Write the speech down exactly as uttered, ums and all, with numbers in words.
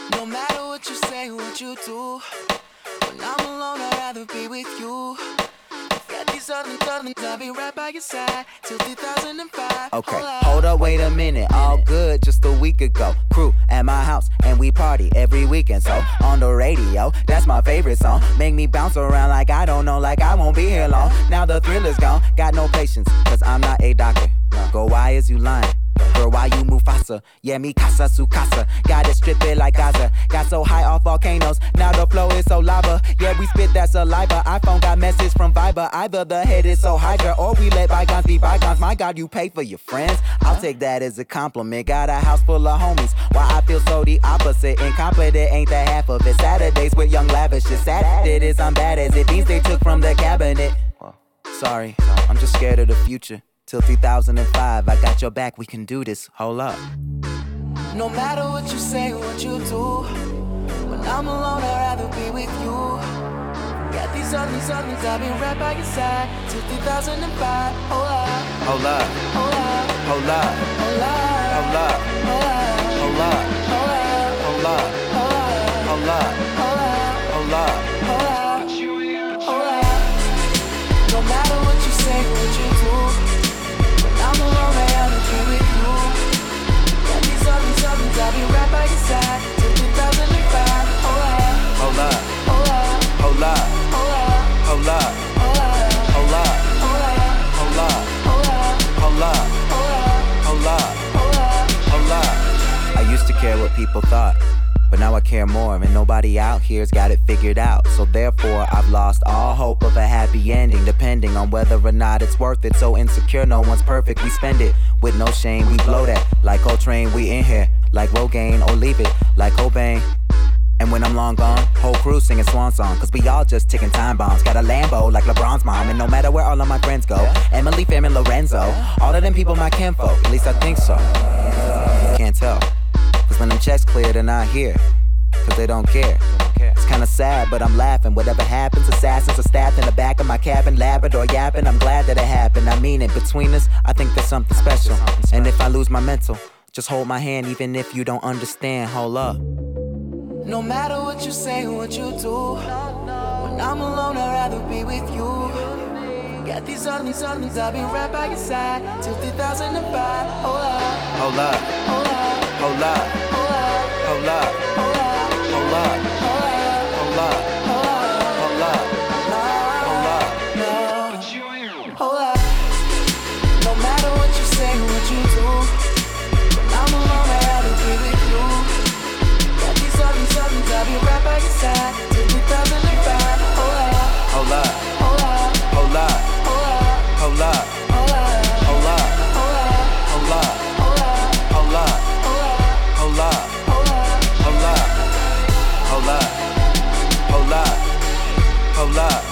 No matter what you say, what you do, when I'm alone, I'd rather be with you. Got these other things, I'll be right by your side till two thousand five. Okay, hold up, wait a minute. All good just a week ago. Crew at my house and we party every weekend. So on the radio, that's my favorite song. Make me bounce around like I don't know, like I won't be here long. Now the thrill is gone, got no patience, cause I'm not a doctor. Go, why is you lying? Girl, why you Mufasa? Yeah, me casa su casa. Got it stripping like Gaza. Got so high off volcanoes, now the flow is so lava. Yeah, we spit that saliva. iPhone got message from Viber. Either the head is so hydra, or we let bygones be bygones. My God, you pay for your friends. I'll take that as a compliment. Got a house full of homies. Why I feel so the opposite. Incompetent ain't the half of it. Saturdays with young lavish. It's sad it is, I'm bad as it. These they took from the cabinet. Sorry, I'm just scared of the future. Till two thousand five, I got your back, we can do this, hold up. No matter what you say, what you do, when I'm alone, I'd rather be with you. Got these other things, I'll be right by your side till two thousand five. Hold up, hold up, hold up, hold up, hold up, hold up, hold up, hold up, hold up, hold up, hold up, hold up, hold up, hold up. No matter what you say, what you do, I'm alone, I'd rather be with you. Got these other things, I'll be right by your side till two thousand five. Hold up, hold up, hold up, hold up, hold up, hold up, hold up, hold up, hold up, hold up, hold up, hold up, hold hold up, up, hold up, hold up. I used to care what people thought, but now I care more, and nobody out here's got it figured out. So therefore, I've lost all hope of a happy ending, depending on whether or not it's worth it. So insecure, no one's perfect, we spend it with no shame. We blow that like Coltrane, we in here like Rogaine, or leave it like Cobain. And when I'm long gone, whole crew singing swan song, cause we all just ticking time bombs. Got a Lambo like LeBron's mom, and no matter where all of my friends go, Emily, Fam, and Lorenzo, all of them people my kinfolk, at least I think so. Can't tell, cause when them checks clear, they're not here, cause they don't care. It's kinda sad, but I'm laughing. Whatever happens, assassins are stabbed in the back of my cabin, Labrador yapping, I'm glad that it happened. I mean it, between us, I think there's something special. And if I lose my mental, just hold my hand, even if you don't understand, hold up. No matter what you say, what you do, when I'm alone, I'd rather be with you. Got these other things, I'll be right by your side till two thousand five. Hold up, hold up, hold up, hold up, hold up, hold up, hold up, hold up, hold up, hold up, hold up, hold up, hold up. No matter what you say, what you do, when I'm alone, I'd rather be with you. Got these other things, I'll be right by your side till two thousand five. Hold up, hold up, hold up, hold up, hold up, hold up, hold up, hold up, hold up, hold up, hold up, hold up, hold up, hold up, hold up, hold up, hold up, hold up, hold up.